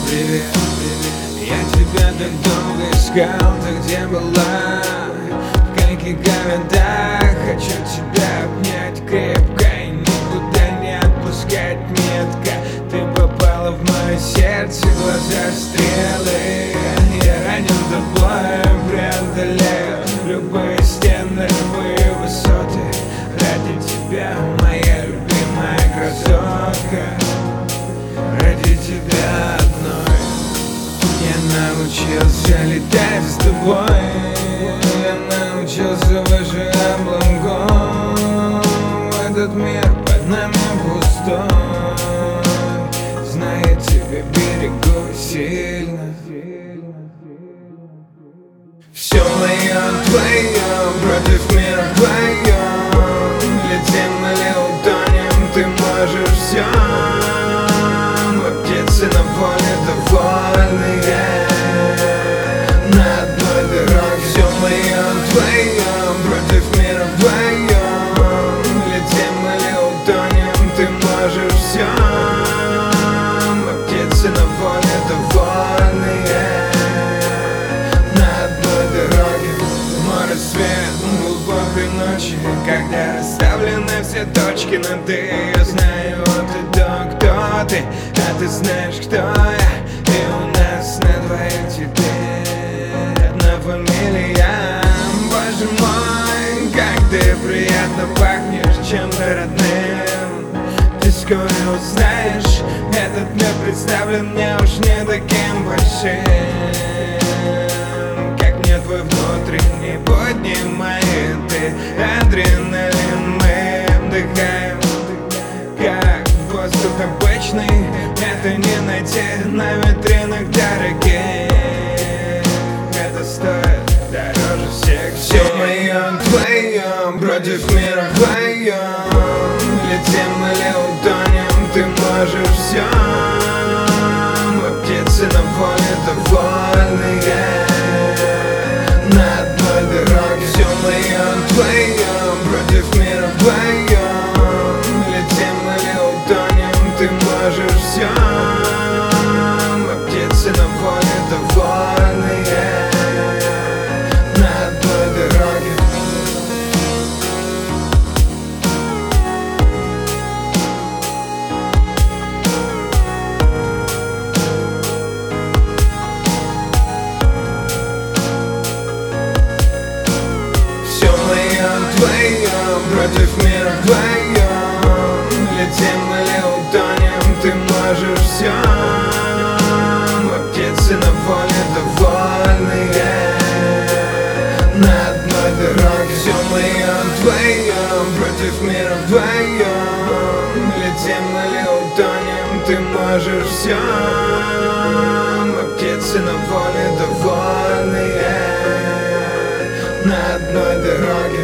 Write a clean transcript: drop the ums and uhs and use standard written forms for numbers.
привет. Я тебя так долго искал, ты где была? В каких городах? Хочу тебя обнять крепко и никуда не отпускать метко. Ты попала в мое сердце, глаза стрелы. Я ранен тобой, преодолею любые стены, любые высоты. Ради тебя, моя любимая красотка, ради тебя одной. Я научился летать с тобой, я научился выше облаков. Этот мир под нами пустой, зная тебя берегу сильно. Все мое твое против мира вдвоем. Летим или утонем, ты можешь все. Мы птицы на воле довольные, на одной дороге. Все мое твое против мира вдвоем. Летим или утонем, ты можешь все. Мы птицы на воле довольные, на одной дороге. Мой рассвет глубокой ночи, когда расставлены все точки над «и». Я знаю, ты то, кто ты, а ты знаешь, кто я. И у нас на двоих теперь одна фамилия. Боже мой, как ты приятно пахнешь чем-то родным. Ты скоро узнаешь, этот мир представлен мне уж не таким большим. Как мне твой внутренний поднимает ты адреналин. Мы вдыхаем, как воздух обычный. Это не найти на витринах дорогих. Это стоит дороже всех. Все мое твое против мира вдвоем. Летим или утонем, ты можешь все. Мы птицы на воле довольные, на одной дороге. Все мое твое против мира вдвоем. Летим или утонем, ты можешь все. Мы птицы на воле довольные, на одной дороге. Все мое твое против мира вдвоем. Летим или утонем, ты можешь все. Мы птицы на воле довольные, на одной дороге. Все мое твое против мира вдвоем. Летим или утонем, ты можешь все. Мы птицы на воле довольные, на одной дороге.